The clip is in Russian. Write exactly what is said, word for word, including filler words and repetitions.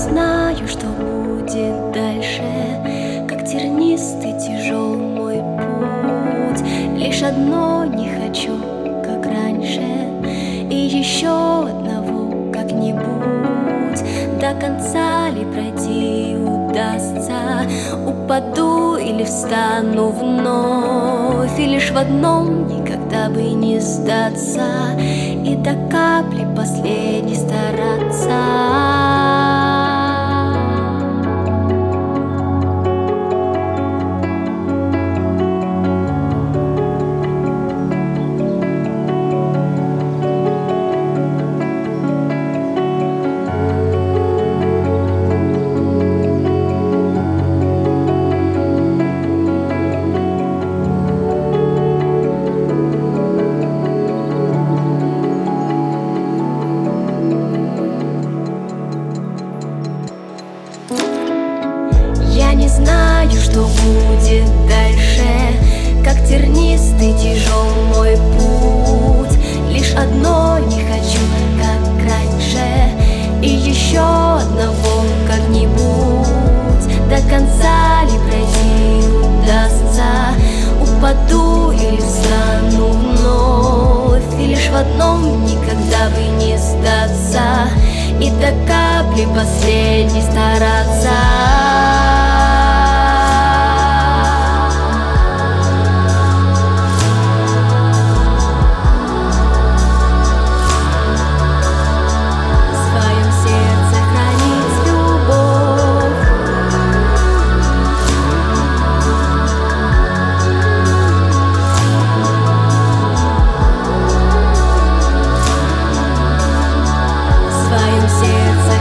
знаю, что будет дальше, как тернистый, тяжел мой путь. Лишь одно не хочу, как раньше, и еще одного как-нибудь. До конца ли пройти удастся? Упаду или встану вновь? И лишь в одном никогда бы не сдаться, и до капли последней стараться. Я не знаю, что будет дальше, как тернистый, тяжел мой путь. Лишь одно не хочу, как раньше, и еще одного как-нибудь. До конца ли пройти удастся? Упаду или встану вновь? И лишь в одном никогда бы не сдаться, и до капли последней стараться. В своем сердце